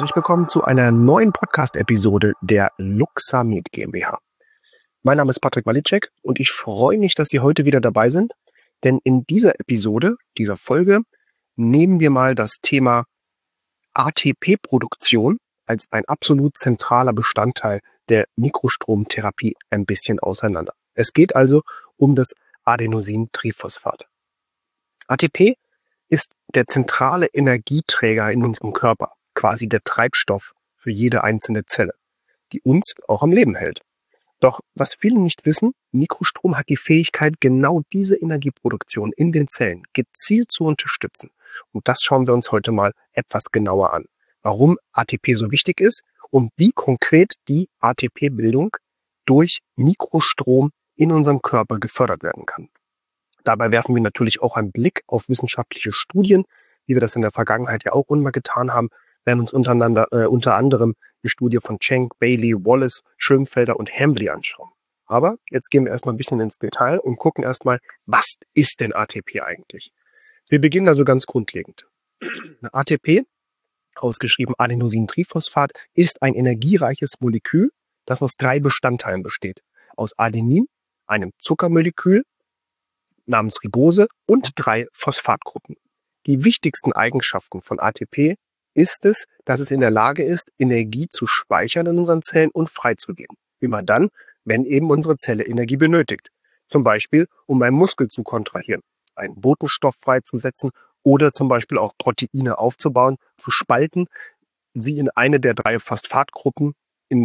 Herzlich willkommen zu einer neuen Podcast-Episode der Luxammed GmbH. Mein Name ist Patrick Walicek und ich freue mich, dass Sie heute wieder dabei sind, denn in dieser Episode, dieser Folge, nehmen wir mal das Thema ATP-Produktion als ein absolut zentraler Bestandteil der Mikrostromtherapie ein bisschen auseinander. Es geht also um das Adenosintriphosphat. ATP ist der zentrale Energieträger in unserem Körper, quasi der Treibstoff für jede einzelne Zelle, die uns auch am Leben hält. Doch was viele nicht wissen, Mikrostrom hat die Fähigkeit, genau diese Energieproduktion in den Zellen gezielt zu unterstützen. Und das schauen wir uns heute mal etwas genauer an. Warum ATP so wichtig ist und wie konkret die ATP-Bildung durch Mikrostrom in unserem Körper gefördert werden kann. Dabei werfen wir natürlich auch einen Blick auf wissenschaftliche Studien, wie wir das in der Vergangenheit ja auch immer getan haben, werden uns unter anderem die Studie von Schenk, Bailey, Wallace, Schönfelder und Hambly anschauen. Aber jetzt gehen wir erstmal ein bisschen ins Detail und gucken erstmal, was ist denn ATP eigentlich? Wir beginnen also ganz grundlegend. ATP, ausgeschrieben Adenosintriphosphat, ist ein energiereiches Molekül, das aus 3 Bestandteilen besteht. Aus Adenin, einem Zuckermolekül namens Ribose und 3 Phosphatgruppen. Die wichtigsten Eigenschaften von ATP ist es, dass es in der Lage ist, Energie zu speichern in unseren Zellen und freizugeben. Immer dann, wenn eben unsere Zelle Energie benötigt. Zum Beispiel, um einen Muskel zu kontrahieren, einen Botenstoff freizusetzen oder zum Beispiel auch Proteine aufzubauen, zu spalten, sie in eine der 3 Phosphatgruppen in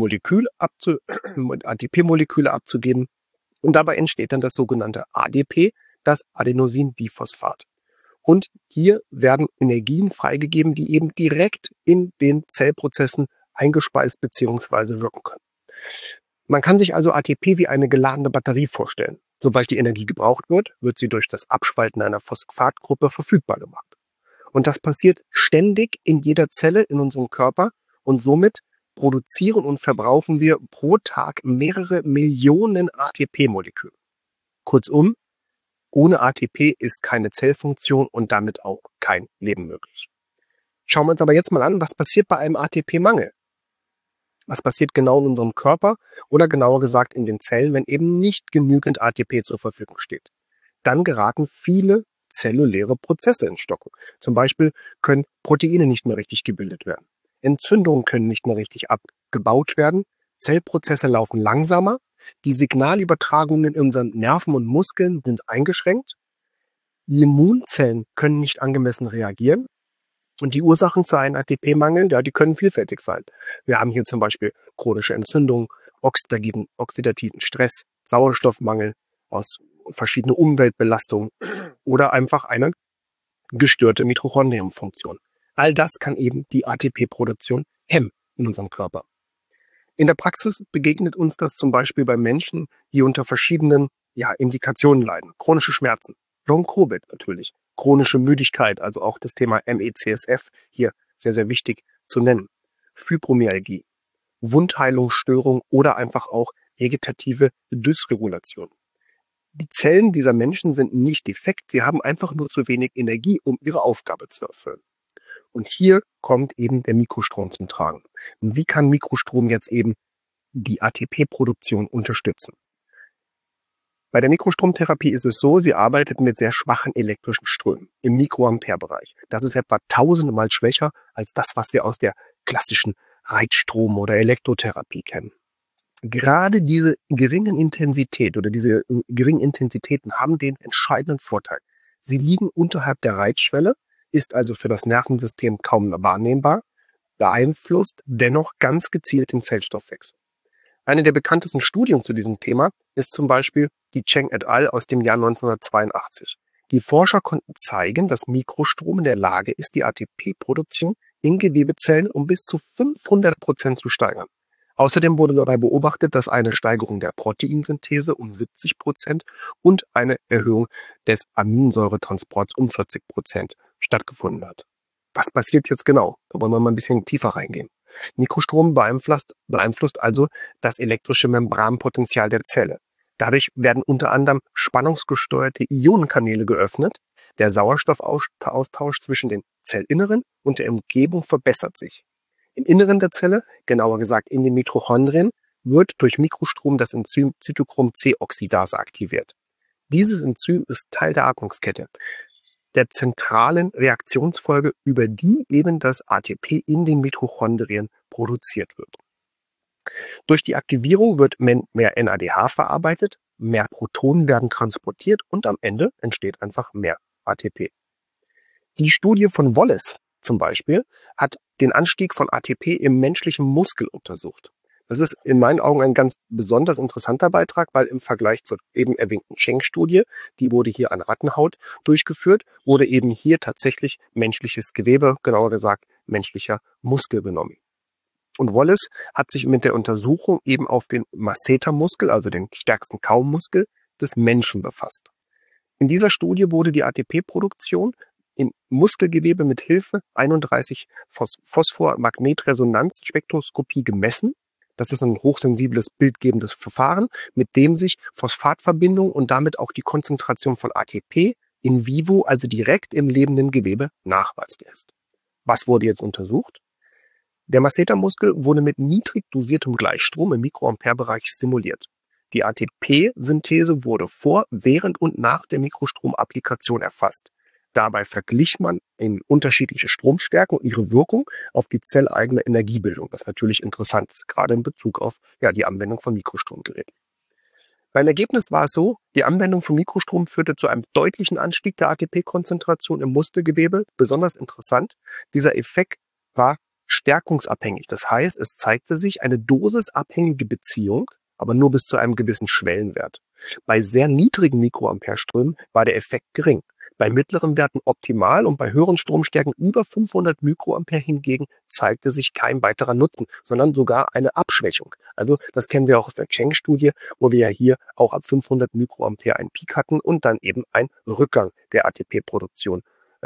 ATP-Moleküle abzugeben. Und dabei entsteht dann das sogenannte ADP, das Adenosindiphosphat. Und hier werden Energien freigegeben, die eben direkt in den Zellprozessen eingespeist bzw. wirken können. Man kann sich also ATP wie eine geladene Batterie vorstellen. Sobald die Energie gebraucht wird, wird sie durch das Abspalten einer Phosphatgruppe verfügbar gemacht. Und das passiert ständig in jeder Zelle in unserem Körper und somit produzieren und verbrauchen wir pro Tag mehrere Millionen ATP-Moleküle. Kurzum, ohne ATP ist keine Zellfunktion und damit auch kein Leben möglich. Schauen wir uns aber jetzt mal an, was passiert bei einem ATP-Mangel? Was passiert genau in unserem Körper oder genauer gesagt in den Zellen, wenn eben nicht genügend ATP zur Verfügung steht? Dann geraten viele zelluläre Prozesse ins Stocken. Zum Beispiel können Proteine nicht mehr richtig gebildet werden. Entzündungen können nicht mehr richtig abgebaut werden. Zellprozesse laufen langsamer. Die Signalübertragungen in unseren Nerven und Muskeln sind eingeschränkt. Die Immunzellen können nicht angemessen reagieren. Und die Ursachen für einen ATP-Mangel, ja, die können vielfältig sein. Wir haben hier zum Beispiel chronische Entzündungen, oxidativen Stress, Sauerstoffmangel aus verschiedenen Umweltbelastungen oder einfach eine gestörte Mitochondrienfunktion. All das kann eben die ATP-Produktion hemmen in unserem Körper. In der Praxis begegnet uns das zum Beispiel bei Menschen, die unter verschiedenen Indikationen leiden. Chronische Schmerzen, Long-Covid natürlich, chronische Müdigkeit, also auch das Thema MECSF hier sehr, sehr wichtig zu nennen. Fibromyalgie, Wundheilungsstörung oder einfach auch vegetative Dysregulation. Die Zellen dieser Menschen sind nicht defekt, sie haben einfach nur zu wenig Energie, um ihre Aufgabe zu erfüllen. Und hier kommt eben der Mikrostrom zum Tragen. Und wie kann Mikrostrom jetzt eben die ATP-Produktion unterstützen? Bei der Mikrostromtherapie ist es so, sie arbeitet mit sehr schwachen elektrischen Strömen im Mikroampere-Bereich. Das ist etwa 1000-mal schwächer als das, was wir aus der klassischen Reizstrom- oder Elektrotherapie kennen. Gerade diese geringen Intensitäten haben den entscheidenden Vorteil. Sie liegen unterhalb der Reizschwelle, ist also für das Nervensystem kaum wahrnehmbar, beeinflusst dennoch ganz gezielt den Zellstoffwechsel. Eine der bekanntesten Studien zu diesem Thema ist zum Beispiel die Cheng et al. Aus dem Jahr 1982. Die Forscher konnten zeigen, dass Mikrostrom in der Lage ist, die ATP-Produktion in Gewebezellen um bis zu 500% zu steigern. Außerdem wurde dabei beobachtet, dass eine Steigerung der Proteinsynthese um 70% und eine Erhöhung des Aminosäuretransports um 40% stattgefunden hat. Was passiert jetzt genau? Da wollen wir mal ein bisschen tiefer reingehen. Mikrostrom beeinflusst also das elektrische Membranpotenzial der Zelle. Dadurch werden unter anderem spannungsgesteuerte Ionenkanäle geöffnet. Der Sauerstoffaustausch zwischen dem Zellinneren und der Umgebung verbessert sich. Im Inneren der Zelle, genauer gesagt in den Mitochondrien, wird durch Mikrostrom das Enzym Cytochrom-C-Oxidase aktiviert. Dieses Enzym ist Teil der Atmungskette, der zentralen Reaktionsfolge, über die eben das ATP in den Mitochondrien produziert wird. Durch die Aktivierung wird mehr NADH verarbeitet, mehr Protonen werden transportiert und am Ende entsteht einfach mehr ATP. Die Studie von Wallace zum Beispiel hat den Anstieg von ATP im menschlichen Muskel untersucht. Das ist in meinen Augen ein ganz besonders interessanter Beitrag, weil im Vergleich zur eben erwähnten Schenk-Studie, die wurde hier an Rattenhaut durchgeführt, wurde eben hier tatsächlich menschliches Gewebe, genauer gesagt menschlicher Muskel genommen. Und Wallace hat sich mit der Untersuchung eben auf den Massetermuskel, also den stärksten Kaumuskel des Menschen befasst. In dieser Studie wurde die ATP-Produktion in Muskelgewebe mit Hilfe 31 Phosphor-Magnetresonanz-Spektroskopie gemessen. Das ist ein hochsensibles bildgebendes Verfahren, mit dem sich Phosphatverbindung und damit auch die Konzentration von ATP in vivo, also direkt im lebenden Gewebe, nachweisen lässt. Was wurde jetzt untersucht? Der Massetermuskel wurde mit niedrig dosiertem Gleichstrom im Mikroampere-Bereich stimuliert. Die ATP-Synthese wurde vor, während und nach der Mikrostromapplikation erfasst. Dabei verglich man in unterschiedliche Stromstärke und ihre Wirkung auf die zelleigene Energiebildung, was natürlich interessant ist, gerade in Bezug auf die Anwendung von Mikrostromgeräten. Beim Ergebnis war es so, die Anwendung von Mikrostrom führte zu einem deutlichen Anstieg der ATP-Konzentration im Muskelgewebe. Besonders interessant, dieser Effekt war stärkungsabhängig. Das heißt, es zeigte sich eine dosisabhängige Beziehung, aber nur bis zu einem gewissen Schwellenwert. Bei sehr niedrigen Mikroampereströmen war der Effekt gering. Bei mittleren Werten optimal und bei höheren Stromstärken über 500 Mikroampere hingegen zeigte sich kein weiterer Nutzen, sondern sogar eine Abschwächung. Also das kennen wir auch aus der Schenk-Studie, wo wir ja hier auch ab 500 Mikroampere einen Peak hatten und dann eben ein Rückgang der ATP-Produktion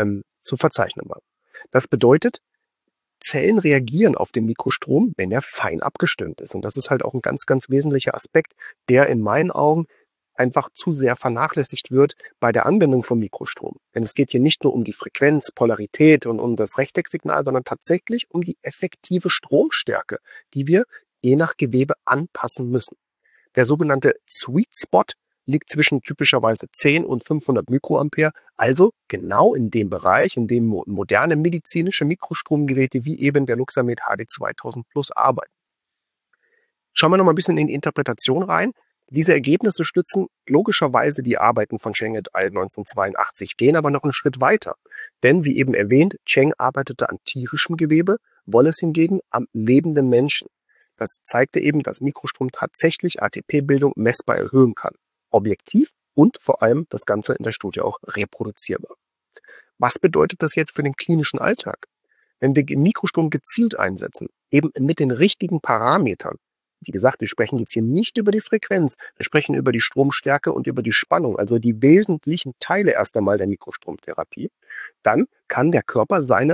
zu verzeichnen war. Das bedeutet, Zellen reagieren auf den Mikrostrom, wenn er fein abgestimmt ist. Und das ist halt auch ein ganz, ganz wesentlicher Aspekt, der in meinen Augen einfach zu sehr vernachlässigt wird bei der Anwendung von Mikrostrom. Denn es geht hier nicht nur um die Frequenz, Polarität und um das Rechtecksignal, sondern tatsächlich um die effektive Stromstärke, die wir je nach Gewebe anpassen müssen. Der sogenannte Sweet Spot liegt zwischen typischerweise 10 und 500 Mikroampere, also genau in dem Bereich, in dem moderne medizinische Mikrostromgeräte wie eben der Luxamed HD 2000 Plus arbeiten. Schauen wir noch mal ein bisschen in die Interpretation rein. Diese Ergebnisse stützen logischerweise die Arbeiten von Cheng et al. 1982, gehen aber noch einen Schritt weiter. Denn wie eben erwähnt, Cheng arbeitete an tierischem Gewebe, Wallace hingegen am lebenden Menschen. Das zeigte eben, dass Mikrostrom tatsächlich ATP-Bildung messbar erhöhen kann. Objektiv und vor allem das Ganze in der Studie auch reproduzierbar. Was bedeutet das jetzt für den klinischen Alltag? Wenn wir Mikrostrom gezielt einsetzen, eben mit den richtigen Parametern, wie gesagt, wir sprechen jetzt hier nicht über die Frequenz, wir sprechen über die Stromstärke und über die Spannung, also die wesentlichen Teile erst einmal der Mikrostromtherapie, dann kann der Körper seine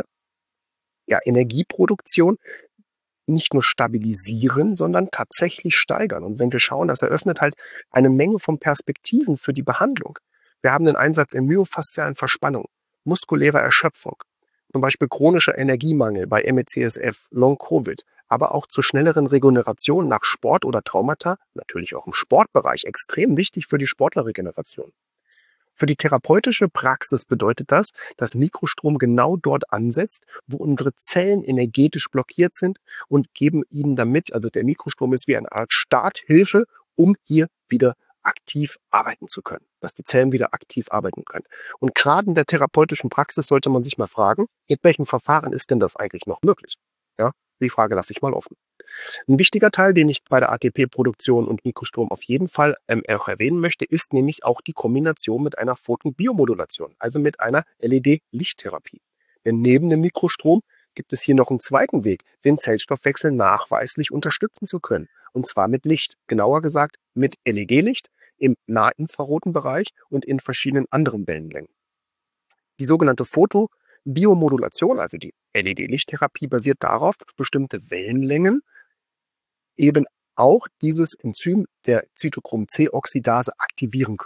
Energieproduktion nicht nur stabilisieren, sondern tatsächlich steigern. Und wenn wir schauen, das eröffnet halt eine Menge von Perspektiven für die Behandlung. Wir haben den Einsatz in myofaszialen Verspannung, muskulärer Erschöpfung, zum Beispiel chronischer Energiemangel bei ME/CSF, Long-Covid, aber auch zur schnelleren Regeneration nach Sport oder Traumata, natürlich auch im Sportbereich, extrem wichtig für die Sportlerregeneration. Für die therapeutische Praxis bedeutet das, dass Mikrostrom genau dort ansetzt, wo unsere Zellen energetisch blockiert sind und geben ihnen damit, also der Mikrostrom ist wie eine Art Starthilfe, um hier wieder aktiv arbeiten zu können, dass die Zellen wieder aktiv arbeiten können. Und gerade in der therapeutischen Praxis sollte man sich mal fragen, mit welchen Verfahren ist denn das eigentlich noch möglich? Ja, die Frage lasse ich mal offen. Ein wichtiger Teil, den ich bei der ATP-Produktion und Mikrostrom auf jeden Fall auch erwähnen möchte, ist nämlich auch die Kombination mit einer Photonbiomodulation, also mit einer LED-Lichttherapie. Denn neben dem Mikrostrom gibt es hier noch einen zweiten Weg, den Zellstoffwechsel nachweislich unterstützen zu können. Und zwar mit Licht, genauer gesagt mit LED-Licht im nahinfraroten Bereich und in verschiedenen anderen Wellenlängen. Die sogenannte Photobiomodulation, also die LED-Lichttherapie, basiert darauf, dass bestimmte Wellenlängen eben auch dieses Enzym der Cytochrom-C-Oxidase aktivieren können.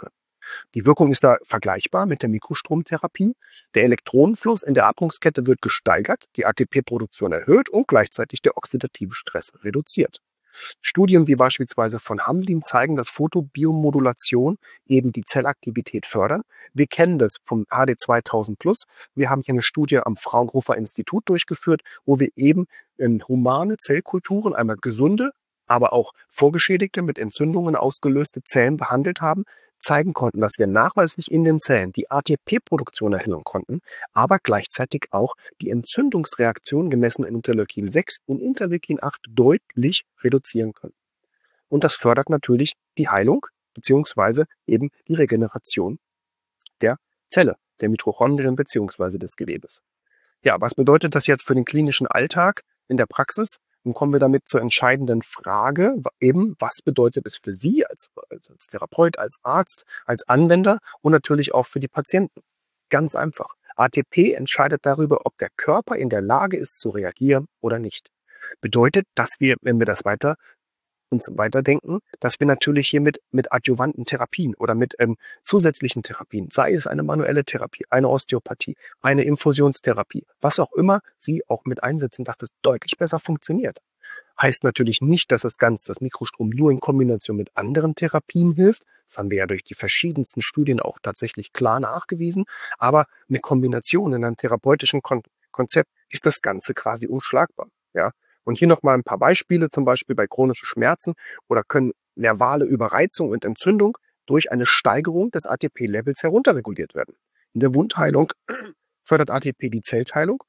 Die Wirkung ist da vergleichbar mit der Mikrostromtherapie. Der Elektronenfluss in der Atmungskette wird gesteigert, die ATP-Produktion erhöht und gleichzeitig der oxidative Stress reduziert. Studien wie beispielsweise von Hamlin zeigen, dass Photobiomodulation eben die Zellaktivität fördern. Wir kennen das vom HD 2000 Plus. Wir haben hier eine Studie am Fraunhofer Institut durchgeführt, wo wir eben in humane Zellkulturen einmal gesunde, aber auch vorgeschädigte, mit Entzündungen ausgelöste Zellen behandelt haben, zeigen konnten, dass wir nachweislich in den Zellen die ATP-Produktion erhöhen konnten, aber gleichzeitig auch die Entzündungsreaktion gemessen in Interleukin 6 und Interleukin 8 deutlich reduzieren können. Und das fördert natürlich die Heilung beziehungsweise eben die Regeneration der Zelle, der Mitochondrien beziehungsweise des Gewebes. Ja, was bedeutet das jetzt für den klinischen Alltag in der Praxis? Nun kommen wir damit zur entscheidenden Frage, eben, was bedeutet es für Sie als Therapeut, als Arzt, als Anwender und natürlich auch für die Patienten? Ganz einfach. ATP entscheidet darüber, ob der Körper in der Lage ist zu reagieren oder nicht. Bedeutet, dass wir, wenn wir das uns weiterdenken, dass wir natürlich hier mit adjuvanten Therapien oder mit zusätzlichen Therapien, sei es eine manuelle Therapie, eine Osteopathie, eine Infusionstherapie, was auch immer Sie auch mit einsetzen, dass das deutlich besser funktioniert. Heißt natürlich nicht, dass das Mikrostrom nur in Kombination mit anderen Therapien hilft. Das haben wir ja durch die verschiedensten Studien auch tatsächlich klar nachgewiesen. Aber eine Kombination in einem therapeutischen Konzept ist das Ganze quasi unschlagbar. Ja? Und hier nochmal ein paar Beispiele, zum Beispiel bei chronischen Schmerzen oder können nervale Überreizung und Entzündung durch eine Steigerung des ATP-Levels herunterreguliert werden. In der Wundheilung fördert ATP die Zellteilung,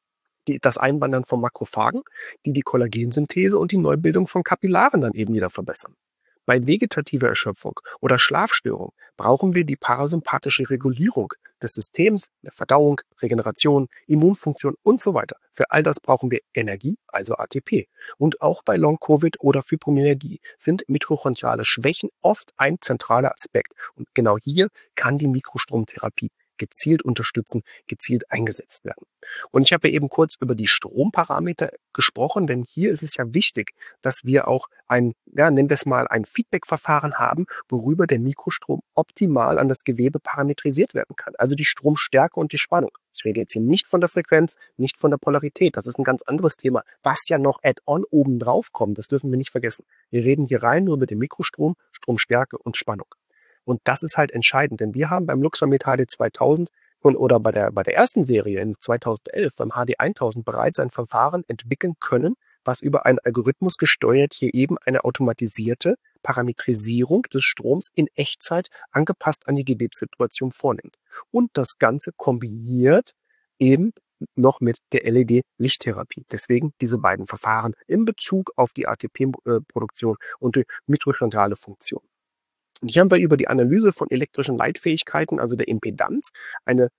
das Einwandern von Makrophagen, die Kollagensynthese und die Neubildung von Kapillaren dann eben wieder verbessern. Bei vegetativer Erschöpfung oder Schlafstörung brauchen wir die parasympathische Regulierung des Systems, der Verdauung, Regeneration, Immunfunktion und so weiter. Für all das brauchen wir Energie, also ATP. Und auch bei Long-Covid oder Fibromyalgie sind mitochondriale Schwächen oft ein zentraler Aspekt. Und genau hier kann die Mikrostromtherapie gezielt unterstützen, gezielt eingesetzt werden. Und ich habe ja eben kurz über die Stromparameter gesprochen, denn hier ist es ja wichtig, dass wir auch nennen wir es mal, ein Feedback-Verfahren haben, worüber der Mikrostrom optimal an das Gewebe parametrisiert werden kann. Also die Stromstärke und die Spannung. Ich rede jetzt hier nicht von der Frequenz, nicht von der Polarität. Das ist ein ganz anderes Thema, was ja noch add-on oben drauf kommt. Das dürfen wir nicht vergessen. Wir reden hier rein nur über den Mikrostrom, Stromstärke und Spannung. Und das ist halt entscheidend, denn wir haben beim Luxamed HD 2000 oder bei der ersten Serie in 2011 beim HD 1000 bereits ein Verfahren entwickeln können, was über einen Algorithmus gesteuert hier eben eine automatisierte Parametrisierung des Stroms in Echtzeit angepasst an die Gewebssituation vornimmt. Und das Ganze kombiniert eben noch mit der LED-Lichttherapie. Deswegen diese beiden Verfahren in Bezug auf die ATP-Produktion und die mitochondriale Funktion. Und hier haben wir über die Analyse von elektrischen Leitfähigkeiten, also der Impedanz, ein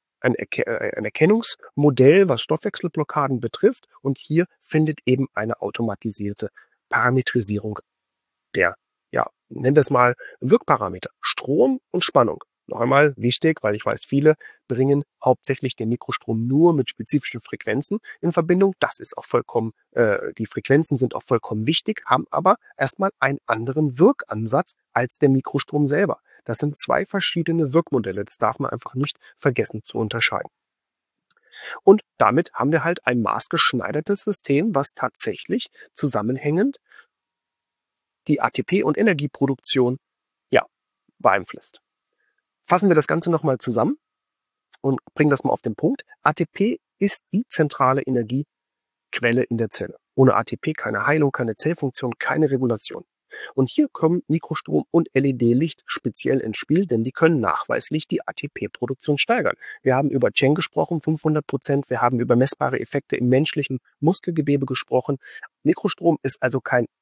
Erkennungsmodell, was Stoffwechselblockaden betrifft. Und hier findet eben eine automatisierte Parametrisierung der, nennen wir es mal, Wirkparameter, Strom und Spannung. Noch einmal wichtig, weil ich weiß, viele bringen hauptsächlich den Mikrostrom nur mit spezifischen Frequenzen in Verbindung. Das ist auch vollkommen, die Frequenzen sind auch vollkommen wichtig, haben aber erstmal einen anderen Wirkansatz als der Mikrostrom selber. Das sind zwei verschiedene Wirkmodelle. Das darf man einfach nicht vergessen zu unterscheiden. Und damit haben wir halt ein maßgeschneidertes System, was tatsächlich zusammenhängend die ATP- und Energieproduktion beeinflusst. Fassen wir das Ganze nochmal zusammen und bringen das mal auf den Punkt. ATP ist die zentrale Energiequelle in der Zelle. Ohne ATP keine Heilung, keine Zellfunktion, keine Regulation. Und hier kommen Mikrostrom und LED-Licht speziell ins Spiel, denn die können nachweislich die ATP-Produktion steigern. Wir haben über Chen gesprochen, 500%. Wir haben über messbare Effekte im menschlichen Muskelgewebe gesprochen. Mikrostrom ist also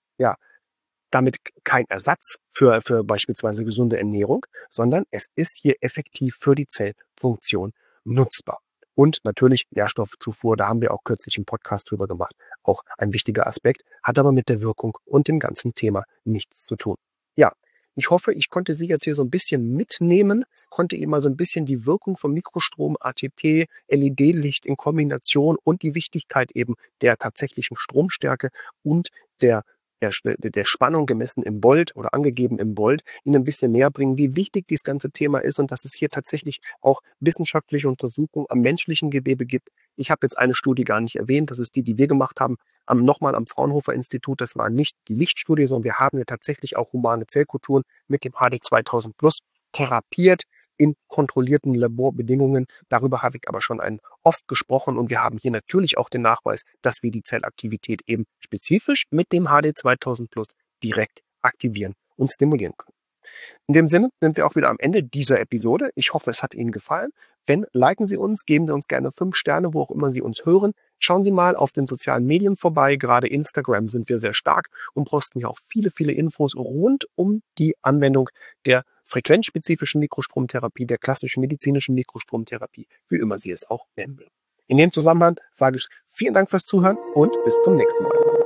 damit kein Ersatz für beispielsweise gesunde Ernährung, sondern es ist hier effektiv für die Zellfunktion nutzbar. Und natürlich Nährstoffzufuhr, da haben wir auch kürzlich einen Podcast drüber gemacht. Auch ein wichtiger Aspekt, hat aber mit der Wirkung und dem ganzen Thema nichts zu tun. Ja, ich hoffe, ich konnte Sie jetzt hier so ein bisschen mitnehmen, konnte Ihnen mal so ein bisschen die Wirkung von Mikrostrom, ATP, LED-Licht in Kombination und die Wichtigkeit eben der tatsächlichen Stromstärke und der der Spannung gemessen im Volt oder angegeben im Volt Ihnen ein bisschen näher bringen, wie wichtig dieses ganze Thema ist und dass es hier tatsächlich auch wissenschaftliche Untersuchungen am menschlichen Gewebe gibt. Ich habe jetzt eine Studie gar nicht erwähnt, das ist die, die wir gemacht haben, nochmal am Fraunhofer Institut. Das war nicht die Lichtstudie, sondern wir haben ja tatsächlich auch humane Zellkulturen mit dem HD 2000 Plus therapiert in kontrollierten Laborbedingungen. Darüber habe ich aber schon oft gesprochen und wir haben hier natürlich auch den Nachweis, dass wir die Zellaktivität eben spezifisch mit dem HD 2000 Plus direkt aktivieren und stimulieren können. In dem Sinne sind wir auch wieder am Ende dieser Episode. Ich hoffe, es hat Ihnen gefallen. Wenn, liken Sie uns, geben Sie uns gerne 5 Sterne, wo auch immer Sie uns hören. Schauen Sie mal auf den sozialen Medien vorbei. Gerade Instagram sind wir sehr stark und posten hier auch viele, viele Infos rund um die Anwendung der frequenzspezifischen Mikrostromtherapie, der klassischen medizinischen Mikrostromtherapie, wie immer Sie es auch nennen will. In dem Zusammenhang sage ich vielen Dank fürs Zuhören und bis zum nächsten Mal.